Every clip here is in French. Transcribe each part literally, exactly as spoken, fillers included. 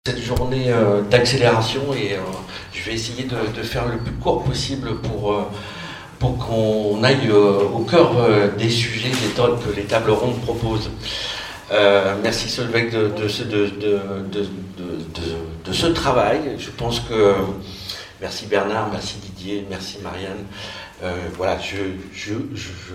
Cette journée euh, d'accélération et euh, je vais essayer de, de faire le plus court possible pour, euh, pour qu'on aille euh, au cœur euh, des sujets des ta- que les tables rondes proposent. Euh, merci Solveig de, de, ce- de, de, de, de, de, de ce travail. Je pense que merci Bernard, merci Didier, merci Marianne. Euh, voilà, je, je, je, je,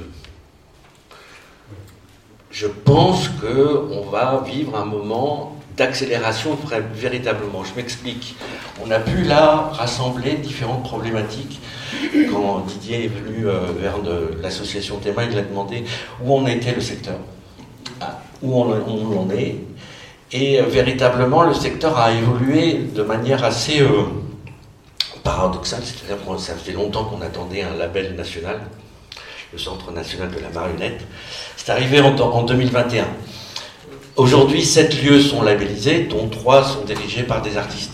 je pense qu'on va vivre un moment d'accélération véritablement. Je m'explique. On a pu là rassembler différentes problématiques. Quand Didier est venu euh, vers de, l'association Théma, il a demandé où en était le secteur, ah, où on, on en est. Et euh, véritablement, le secteur a évolué de manière assez euh, paradoxale. C'est-à-dire que ça faisait longtemps qu'on attendait un label national, le Centre national de la marionnette. C'est arrivé en, en deux mille vingt et un. Aujourd'hui, sept lieux sont labellisés, dont trois sont dirigés par des artistes.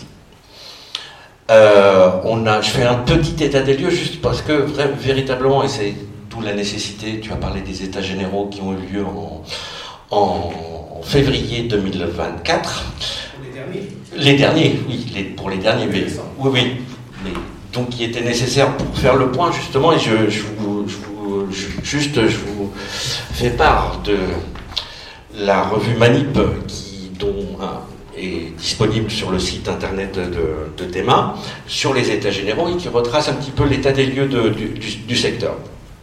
Euh, on a, je fais un petit état des lieux juste parce que vrai, véritablement, et c'est d'où la nécessité, tu as parlé des états généraux qui ont eu lieu en, en, en février deux mille vingt-quatre. Pour les derniers Les derniers, oui, les, pour les derniers, mais, oui, oui. Mais, donc, qui était nécessaire pour faire le point, justement, et je, je vous, je vous, je, juste, je vous fais part de la revue Manip, qui, dont hein, est disponible sur le site internet de, de Théma, sur les états généraux et qui retrace un petit peu l'état des lieux de, du, du, du secteur.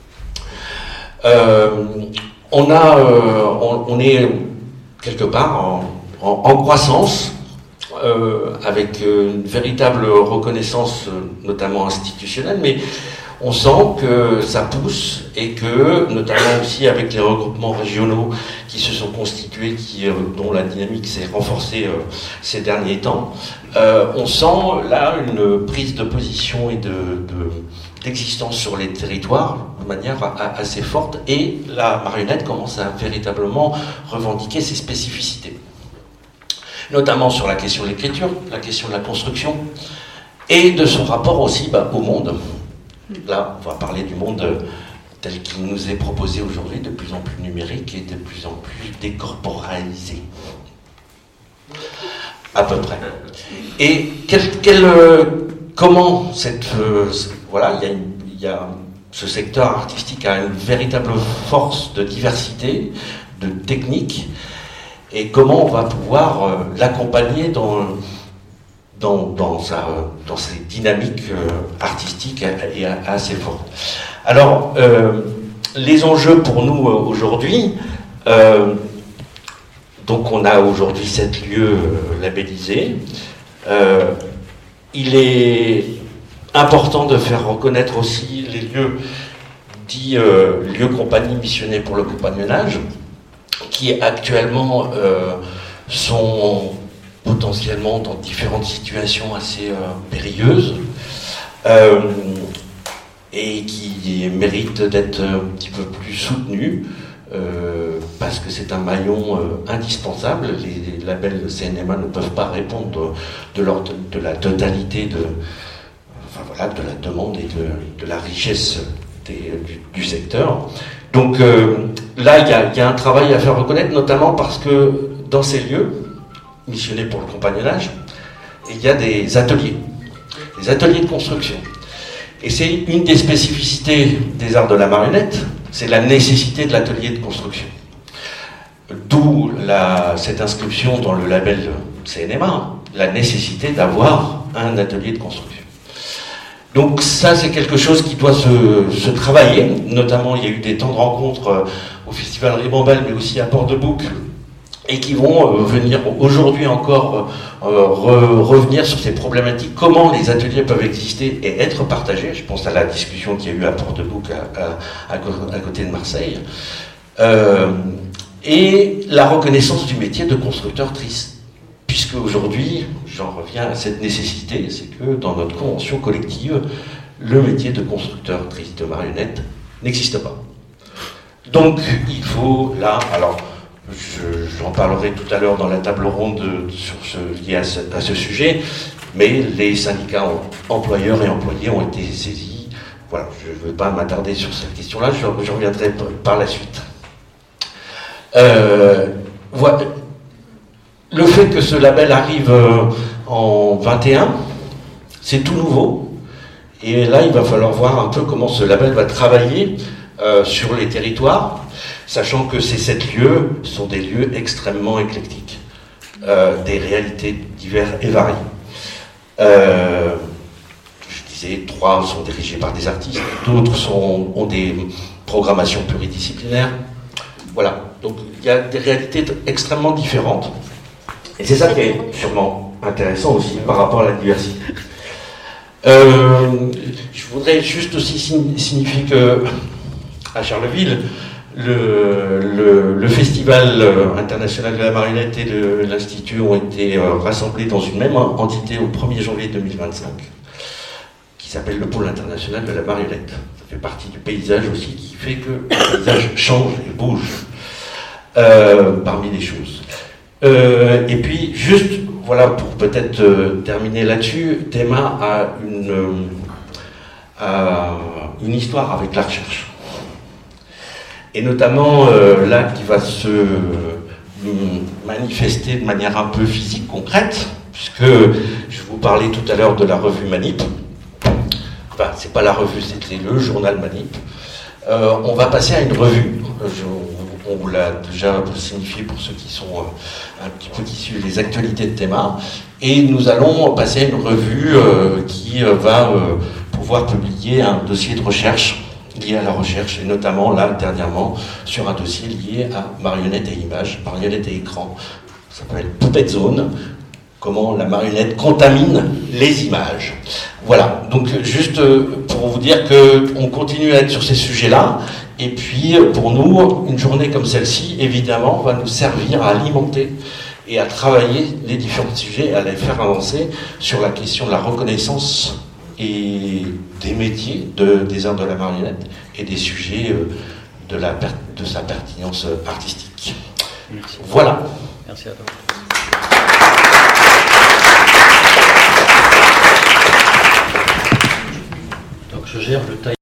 Euh, on, a, euh, on, on est quelque part en, en, en croissance, euh, avec une véritable reconnaissance, notamment institutionnelle, mais on sent que ça pousse et que, notamment aussi avec les regroupements régionaux qui se sont constitués, qui, dont la dynamique s'est renforcée euh, ces derniers temps, euh, on sent là une prise de position et de, de, d'existence sur les territoires de manière a, a, assez forte, et la marionnette commence à véritablement revendiquer ses spécificités, notamment sur la question de l'écriture, la question de la construction, et de son rapport aussi bah, au monde. Là, on va parler du monde tel qu'il nous est proposé aujourd'hui, de plus en plus numérique et de plus en plus décorporalisé. À peu près. Et quel, quel, euh, comment cette... Euh, voilà, il y a, une, il y a ce secteur artistique a une véritable force de diversité, de technique, et comment on va pouvoir euh, l'accompagner dans... Dans, dans, sa, dans ses dynamiques euh, artistiques et assez fortes. Alors, euh, les enjeux pour nous euh, aujourd'hui, euh, donc on a aujourd'hui sept lieux euh, labellisés. Euh, il est important de faire reconnaître aussi les lieux dits euh, lieux compagnie missionnés pour le compagnonnage, qui actuellement euh, sont potentiellement dans différentes situations assez euh, périlleuses euh, et qui méritent d'être un petit peu plus soutenus euh, parce que c'est un maillon euh, indispensable. Les, les labels C N M A ne peuvent pas répondre de, leur, de, de la totalité de, enfin, voilà, de la demande et de, de la richesse des, du, du secteur. Donc euh, là, il y a, y a un travail à faire reconnaître, notamment parce que dans ces lieux missionnés pour le compagnonnage, et il y a des ateliers, des ateliers de construction. Et c'est une des spécificités des arts de la marionnette, c'est la nécessité de l'atelier de construction. D'où la, cette inscription dans le label C N M A, la nécessité d'avoir un atelier de construction. Donc ça, c'est quelque chose qui doit se, se travailler, notamment il y a eu des temps de rencontres au Festival Ribambelle, mais aussi à Port-de-Bouc, et qui vont euh, venir aujourd'hui encore euh, re, revenir sur ces problématiques, comment les ateliers peuvent exister et être partagés. Je pense à la discussion qu'il y a eu à Port-de-Bouc, à, à, à, à côté de Marseille. Euh, et la reconnaissance du métier de constructeur triste. Puisque aujourd'hui, j'en reviens à cette nécessité, c'est que dans notre convention collective, le métier de constructeur triste de marionnette n'existe pas. Donc, il faut là... alors. Je, j'en parlerai tout à l'heure dans la table ronde de, sur ce, lié à ce, à ce sujet, mais les syndicats employeurs et employés ont été saisis. Voilà, je ne veux pas m'attarder sur cette question-là, je, je reviendrai par la suite. Euh, voilà. le fait que ce label arrive en vingt et un, c'est tout nouveau. Et là, il va falloir voir un peu comment ce label va travailler euh, sur les territoires, sachant que ces sept lieux sont des lieux extrêmement éclectiques, euh, des réalités diverses et variées. Euh, je disais, trois sont dirigés par des artistes, d'autres sont, ont des programmations pluridisciplinaires. Voilà, donc il y a des réalités extrêmement différentes. Et c'est ça qui est sûrement intéressant aussi par rapport à la diversité. Euh, je voudrais juste aussi signifier que à Charleville, le, le, le Festival international de la marionnette et de l'Institut ont été rassemblés dans une même entité au premier janvier deux mille vingt-cinq, qui s'appelle le Pôle international de la marionnette. Ça fait partie du paysage aussi qui fait que le paysage change et bouge euh, parmi les choses. Euh, et puis, juste, voilà, pour peut-être euh, terminer là-dessus, Théma a une, euh, a une histoire avec la recherche. Et notamment, euh, là, qui va se euh, manifester de manière un peu physique, concrète, puisque je vous parlais tout à l'heure de la revue Manip. Enfin, c'est pas la revue, c'était le journal Manip. Euh, on va passer à une revue. Je, on vous l'a déjà signifié pour ceux qui sont euh, un petit peu qui suivent les actualités de Théma. Et nous allons passer à une revue euh, qui euh, va euh, pouvoir publier un dossier de recherche lié à la recherche, et notamment là, dernièrement, sur un dossier lié à marionnette et images, marionnette et écran. Ça s'appelle Puppet Zone, comment la marionnette contamine les images. Voilà, donc juste pour vous dire qu'on continue à être sur ces sujets-là, et puis pour nous, une journée comme celle-ci, évidemment, va nous servir à alimenter et à travailler les différents sujets, à les faire avancer sur la question de la reconnaissance et des métiers de, des arts de la marionnette et des sujets de, la, de sa pertinence artistique. Merci. Voilà. Merci à toi.